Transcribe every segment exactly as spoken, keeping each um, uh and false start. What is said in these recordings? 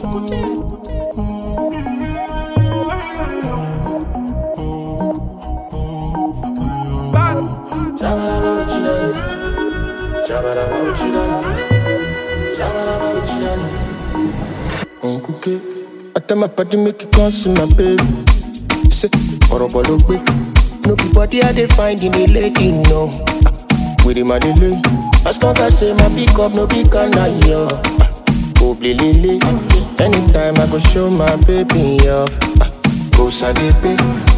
I tell my party make it come see my baby. Say, horrible look big. No be body I dey find in a lady, no. With him I dey lay. As long as say my pick up, no big can I yo. Oh, lily. Anytime I go show my baby off. Go sadepe.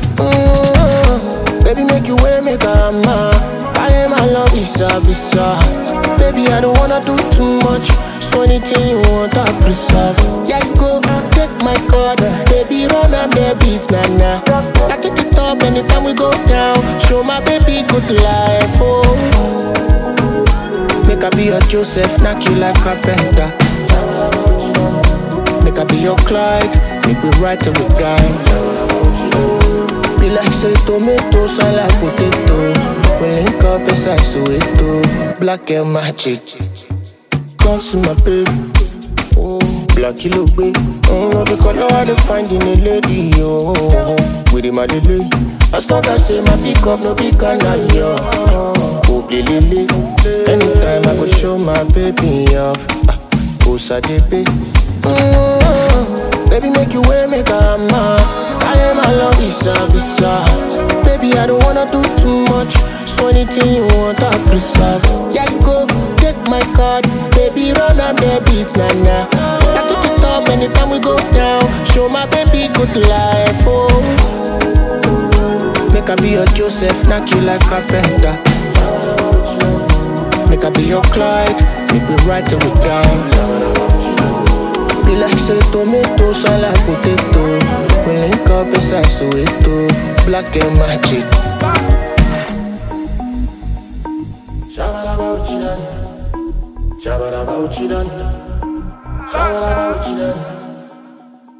Mm, baby make you way make a man. I am my love visa visa. Baby I don't wanna do too much. So anything you want I preserve. Yeah you go take my card. Baby run and the beat nah nah. I take it up anytime we go down. Show my baby good life oh. Make I be your Joseph, knock you like carpenter. Make I be your Clyde, make we ride till we die. Be like say tomato, sound like potato. We link up inside Soweto. Black and magic. Come see my baby. Oh, black you look big. Oh, no, the color I dey find in a lady. Oh, with him I dey lay. As long as say my pick up, no big can I yo. Oh, lily. Anytime I go show my baby off. Go sadepe. Mm, baby make you way make a man. I am my love visa visa. Baby I don't wanna do too much. So anything you want I preserve. Yeah you go take my card. Baby run and the beat nah nah. I take it up anytime we go down. Show my baby good life oh. Make I be your Joseph, knock you like carpenter. Make I be your Clyde, make we ride till we down. Be like say tomato, sound like potato. We link up inside Soweto. Black and magic. Shabba about you done. Shabba about you done. Shabba about you done.